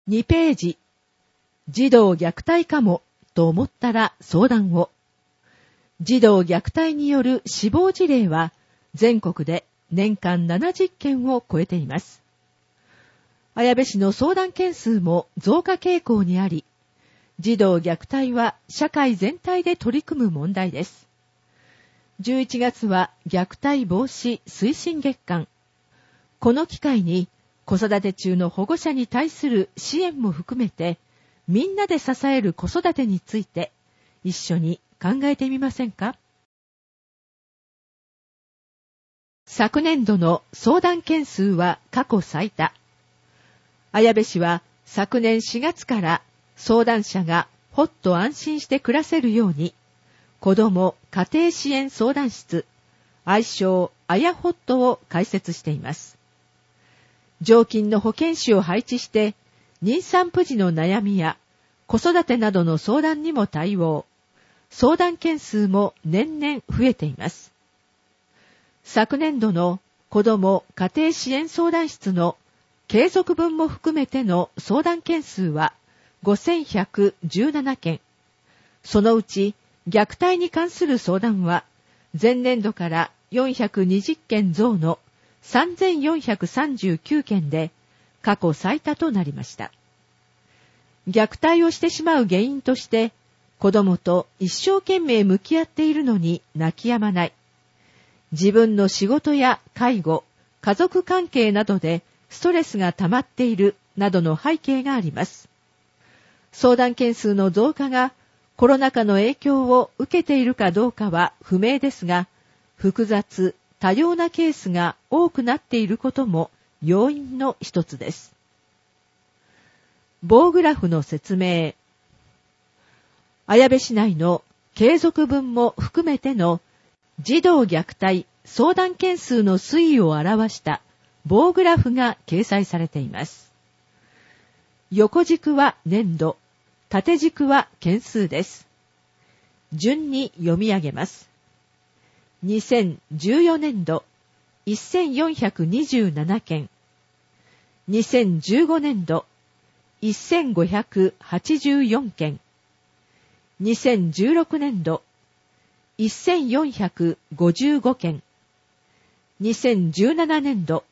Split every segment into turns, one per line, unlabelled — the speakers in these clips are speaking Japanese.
2ページ、児童虐待かもと思ったら相談を。児童虐待による死亡事例は全国で年間70件を超えています。綾部市の相談件数も増加傾向にあり、児童虐待は社会全体で取り組む問題です。11月は虐待防止推進月間。この機会に子育て中の保護者に対する支援も含めて、みんなで支える子育てについて一緒に考えてみませんか？昨年度の相談件数は過去最多。綾部市は昨年4月から相談者がほっと安心して暮らせるように、子ども家庭支援相談室、愛称あやほっとを開設しています。常勤の保健師を配置して、妊産婦時の悩みや子育てなどの相談にも対応。相談件数も年々増えています。昨年度の子ども家庭支援相談室の継続分も含めての相談件数は5117件。そのうち虐待に関する相談は前年度から420件増の3439件で過去最多となりました。虐待をしてしまう原因として、子供と一生懸命向き合っているのに泣き止まない。自分の仕事や介護、家族関係などでストレスが溜まっているなどの背景があります。相談件数の増加がコロナ禍の影響を受けているかどうかは不明ですが、複雑、多様なケースが多くなっていることも要因の一つです。棒グラフの説明。綾部市内の継続分も含めての児童虐待相談件数の推移を表した棒グラフが掲載されています。横軸は年度、縦軸は件数です。順に読み上げます。2014年度1427件、2015年度1584件、2016年度1455件、2017年度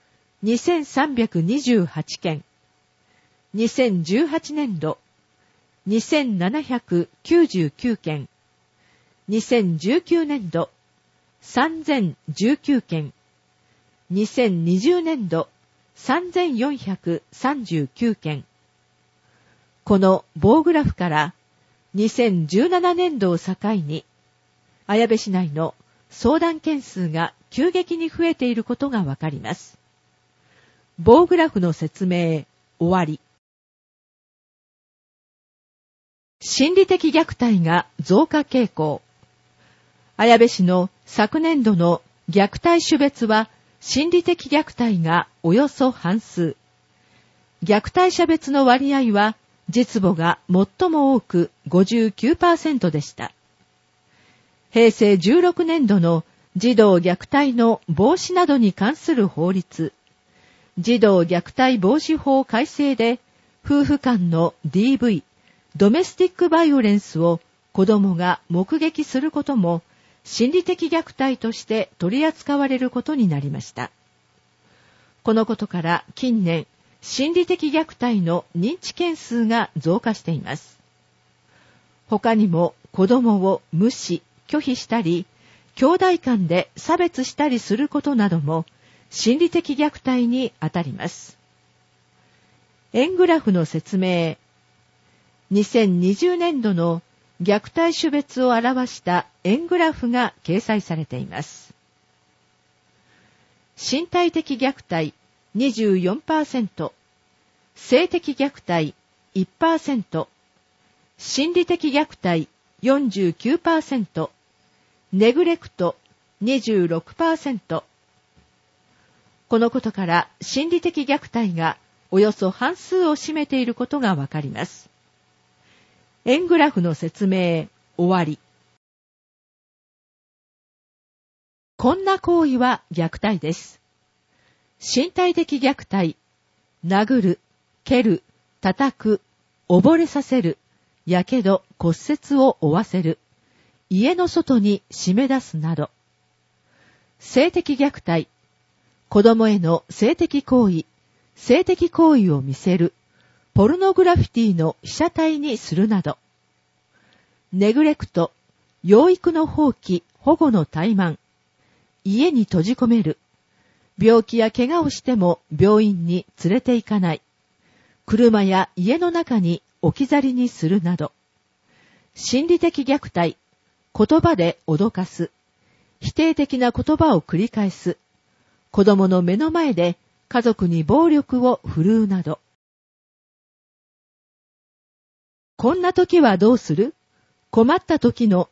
2328件、2018年度2799件、2019年度3019件、2020年度3439件。この棒グラフから2017年度を境に、綾部市内の相談件数が急激に増えていることがわかります。棒グラフの説明、終わり。心理的虐待が増加傾向。綾部市の昨年度の虐待種別は、心理的虐待がおよそ半数。虐待者別の割合は、実母が最も多く 59% でした。平成16年度の児童虐待の防止などに関する法律、児童虐待防止法改正で、夫婦間の DV、ドメスティックバイオレンスを子供が目撃することも、心理的虐待として取り扱われることになりました。このことから近年、心理的虐待の認知件数が増加しています。他にも子供を無視、拒否したり、兄弟間で差別したりすることなども心理的虐待にあたります。円グラフの説明。2020年度の虐待種別を表した円グラフが掲載されています。身体的虐待 24%、性的虐待 1%、心理的虐待 49%、ネグレクト 26%。このことから心理的虐待がおよそ半数を占めていることがわかります。円グラフの説明、終わり。こんな行為は虐待です。身体的虐待、殴る、蹴る、 叩く、溺れさせる、やけど、骨折を負わせる、家の外に締め出すなど。性的虐待、子供への性的行為を見せる、ポルノグラフィティの被写体にするなど。ネグレクト、養育の放棄、保護の怠慢、家に閉じ込める、病気や怪我をしても病院に連れて行かない、車や家の中に置き去りにするなど。心理的虐待、言葉で脅かす、否定的な言葉を繰り返す、子供の目の前で家族に暴力を振るうなど。こんな時はどうする？困った時の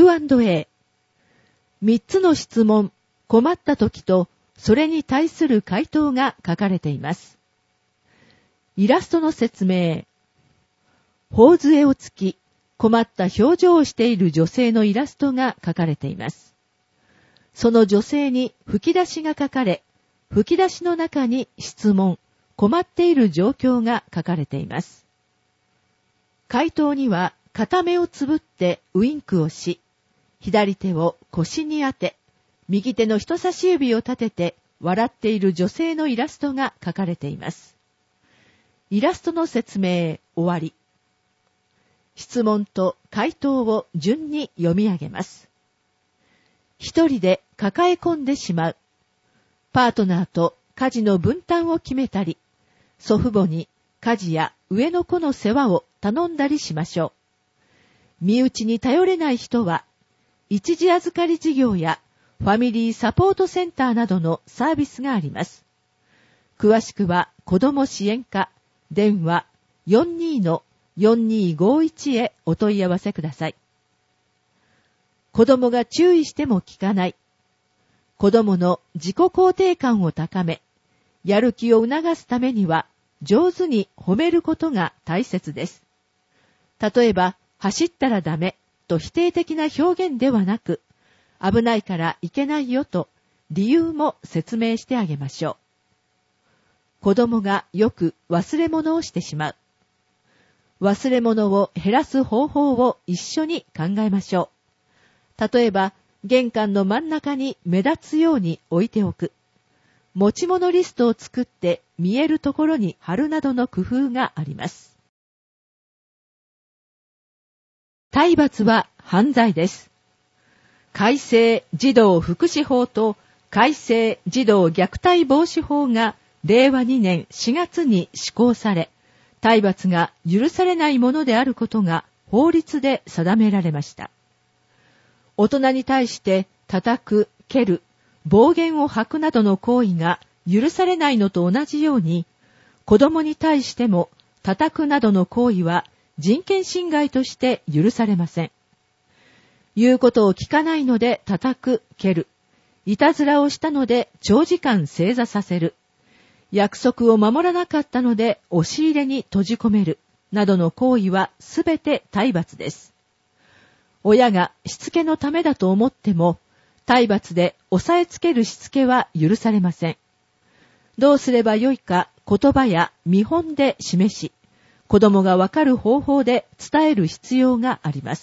Q&A。3つの質問、困った時とそれに対する回答が書かれています。イラストの説明。頬杖をつき、困った表情をしている女性のイラストが書かれています。その女性に吹き出しが書かれ、吹き出しの中に質問、困っている状況が書かれています。回答には片目をつぶってウインクをし、左手を腰に当て、右手の人差し指を立てて笑っている女性のイラストが書かれています。イラストの説明終わり。質問と回答を順に読み上げます。一人で抱え込んでしまう。パートナーと家事の分担を決めたり、祖父母に家事や上の子の世話を頼んだりしましょう。身内に頼れない人は、一時預かり事業やファミリーサポートセンターなどのサービスがあります。詳しくは子ども支援課電話 42-4251 へお問い合わせください。子供が注意しても聞かない。子供の自己肯定感を高め、やる気を促すためには上手に褒めることが大切です。例えば、走ったらダメと否定的な表現ではなく、危ないからいけないよと理由も説明してあげましょう。子供がよく忘れ物をしてしまう。忘れ物を減らす方法を一緒に考えましょう。例えば、玄関の真ん中に目立つように置いておく。持ち物リストを作って見えるところに貼るなどの工夫があります。体罰は犯罪です。改正児童福祉法と改正児童虐待防止法が令和2年4月に施行され、体罰が許されないものであることが法律で定められました。大人に対して叩く、蹴る、暴言を吐くなどの行為が許されないのと同じように、子供に対しても叩くなどの行為は人権侵害として許されません。言うことを聞かないので叩く、蹴る、いたずらをしたので長時間正座させる、約束を守らなかったので押し入れに閉じ込める、などの行為はすべて体罰です。親がしつけのためだと思っても、体罰で押さえつけるしつけは許されません。どうすればよいか言葉や見本で示し、子供がわかる方法で伝える必要があります。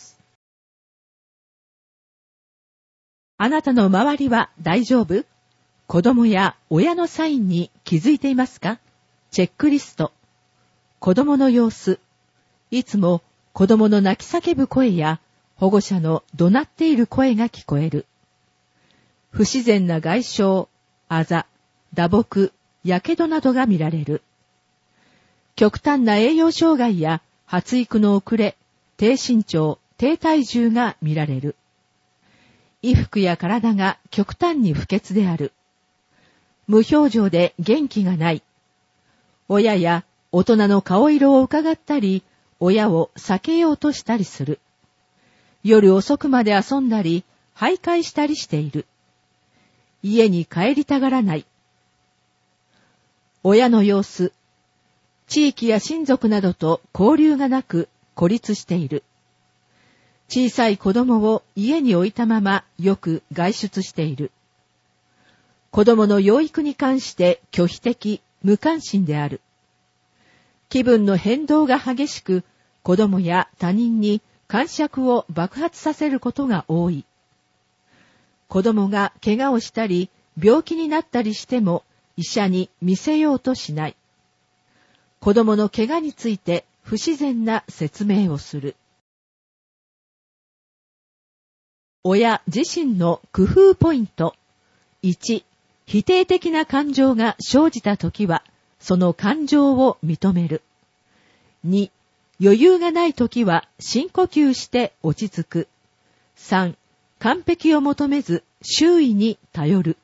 あなたの周りは大丈夫？子供や親のサインに気づいていますか？チェックリスト。子供の様子。いつも子供の泣き叫ぶ声や保護者の怒鳴っている声が聞こえる。不自然な外傷、あざ、打撲、やけどなどが見られる。極端な栄養障害や発育の遅れ、低身長、低体重が見られる。衣服や体が極端に不潔である。無表情で元気がない。親や大人の顔色を伺ったり、親を避けようとしたりする。夜遅くまで遊んだり、徘徊したりしている。家に帰りたがらない。親の様子。地域や親族などと交流がなく孤立している。小さい子供を家に置いたままよく外出している。子供の養育に関して拒否的、無関心である。 気分の変動が激しく、子供や他人に癇癪を爆発させることが多い。子供が怪我をしたり、病気になったりしても、医者に見せようとしない。子供の怪我について不自然な説明をする。親自身の工夫ポイント。1、否定的な感情が生じたときは、その感情を認める。2、余裕がないときは深呼吸して落ち着く。3、完璧を求めず周囲に頼る。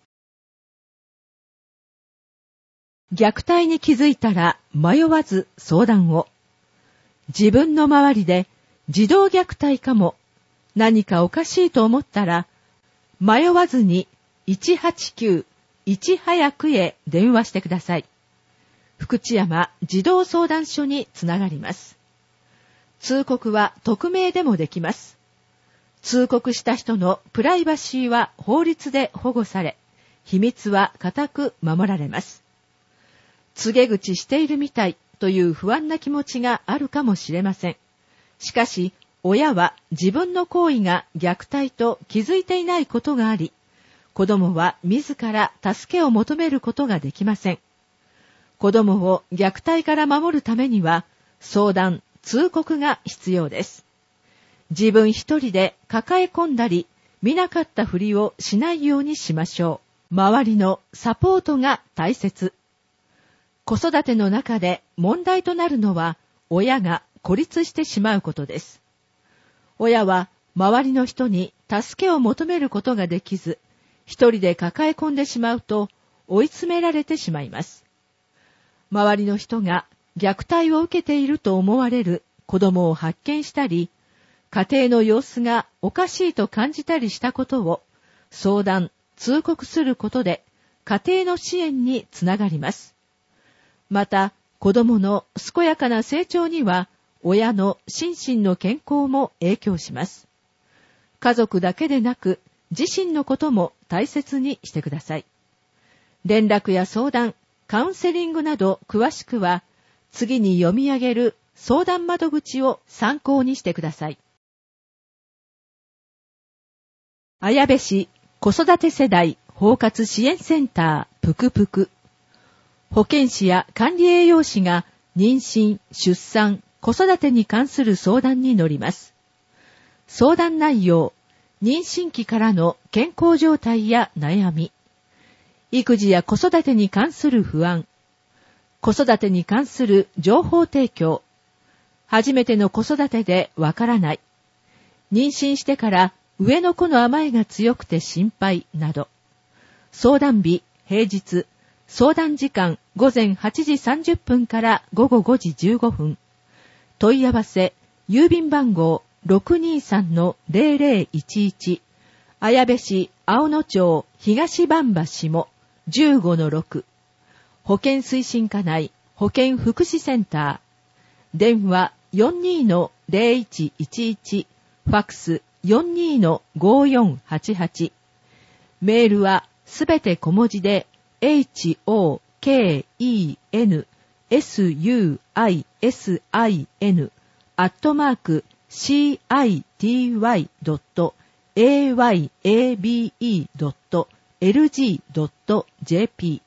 虐待に気づいたら迷わず相談を。自分の周りで児童虐待かも、何かおかしいと思ったら、迷わずに189、いち早くへ電話してください。福知山児童相談所につながります。通告は匿名でもできます。通告した人のプライバシーは法律で保護され、秘密は固く守られます。告げ口しているみたいという不安な気持ちがあるかもしれません。しかし、親は自分の行為が虐待と気づいていないことがあり、子供は自ら助けを求めることができません。子供を虐待から守るためには、相談、通告が必要です。自分一人で抱え込んだり、見なかったふりをしないようにしましょう。周りのサポートが大切。子育ての中で問題となるのは、親が孤立してしまうことです。親は周りの人に助けを求めることができず、一人で抱え込んでしまうと追い詰められてしまいます。周りの人が虐待を受けていると思われる子供を発見したり、家庭の様子がおかしいと感じたりしたことを相談、通告することで家庭の支援につながります。また、子供の健やかな成長には親の心身の健康も影響します。家族だけでなく自身のことも大切にしてください。連絡や相談、カウンセリングなど詳しくは次に読み上げる相談窓口を参考にしてください。綾部市子育て世代包括支援センターぷくぷく。保健師や管理栄養士が妊娠、出産、子育てに関する相談に乗ります。相談内容、妊娠期からの健康状態や悩み、育児や子育てに関する不安、子育てに関する情報提供、初めての子育てでわからない、妊娠してから上の子の甘えが強くて心配など、相談日、平日、相談時間午前8時30分から午後5時15分、問い合わせ、郵便番号 623-0011、綾部市青野町東番場下 15-6、保健推進課内保健福祉センター、電話 42-0111、ファックス 42-5488、メールはすべて小文字でhokensusin@city-city.ayabe.lg.jp。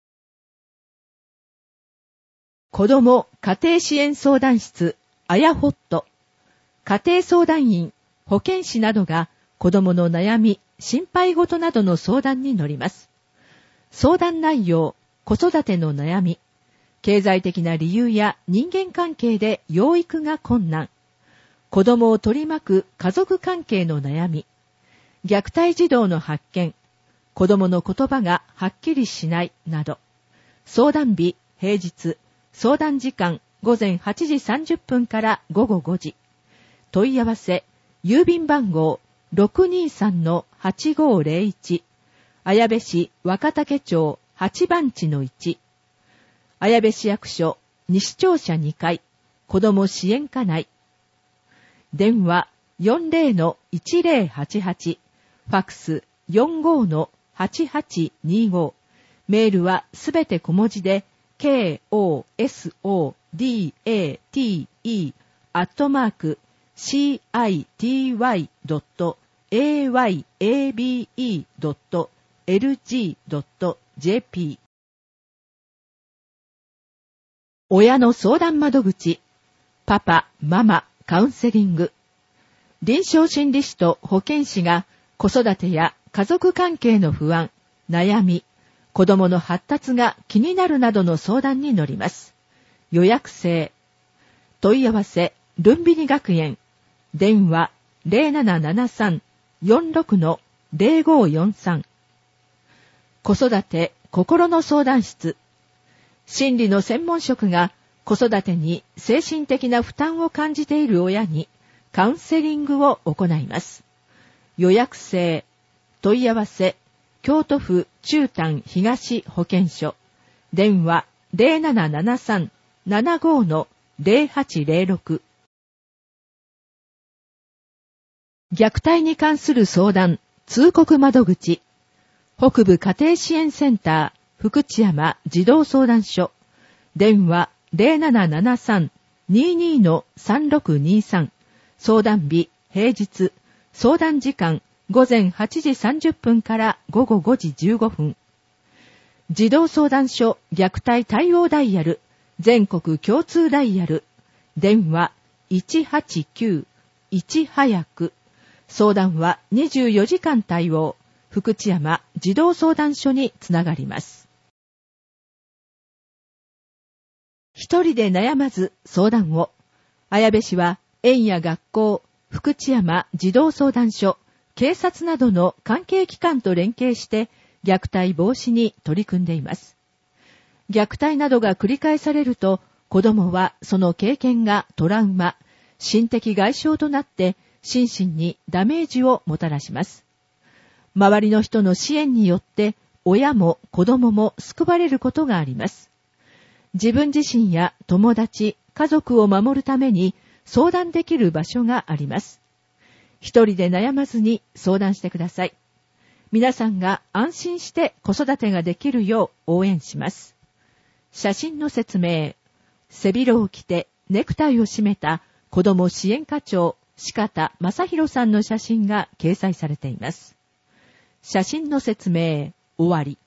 子ども家庭支援相談室あやほっと、家庭相談員、保健師などが子どもの悩み、心配事などの相談に乗ります。相談内容、子育ての悩み、経済的な理由や人間関係で養育が困難、子供を取り巻く家族関係の悩み、虐待児童の発見、子供の言葉がはっきりしないなど、相談日、平日、相談時間午前8時30分から午後5時、問い合わせ、郵便番号 623-8501、綾部市若竹町8番地の1、綾部市役所西庁舎2階子ども支援課内、電話 40-1088、ファックス 45-8825、メールはすべて小文字で KOSODATE date.city.cyabe.lg.jp 親の相談窓口、パパ、ママ、カウンセリング。臨床心理士と保健師が子育てや家族関係の不安、悩み、子供の発達が気になるなどの相談に乗ります。予約制。問い合わせ、ルンビニ学園。電話、0773-46-0543。子育て、心の相談室。心理の専門職が子育てに精神的な負担を感じている親にカウンセリングを行います。予約制。問い合わせ、京都府中丹東保健所。電話0773-75-0806。虐待に関する相談、通告窓口。北部家庭支援センター、福知山児童相談所。電話0773-22-3623。相談日、平日。相談時間、午前8時30分から午後5時15分。児童相談所虐待対応ダイヤル。全国共通ダイヤル。電話189-1早く。相談は24時間対応。福知山児童相談所につながります。一人で悩まず相談を。綾部市は園や学校、福知山児童相談所、警察などの関係機関と連携して虐待防止に取り組んでいます。虐待などが繰り返されると、子供はその経験がトラウマ、心的外傷となって心身にダメージをもたらします。周りの人の支援によって親も子供も救われることがあります。自分自身や友達、家族を守るために相談できる場所があります。一人で悩まずに相談してください。皆さんが安心して子育てができるよう応援します。写真の説明。背広を着てネクタイを締めた子ども支援課長、四方正弘さんの写真が掲載されています。写真の説明、終わり。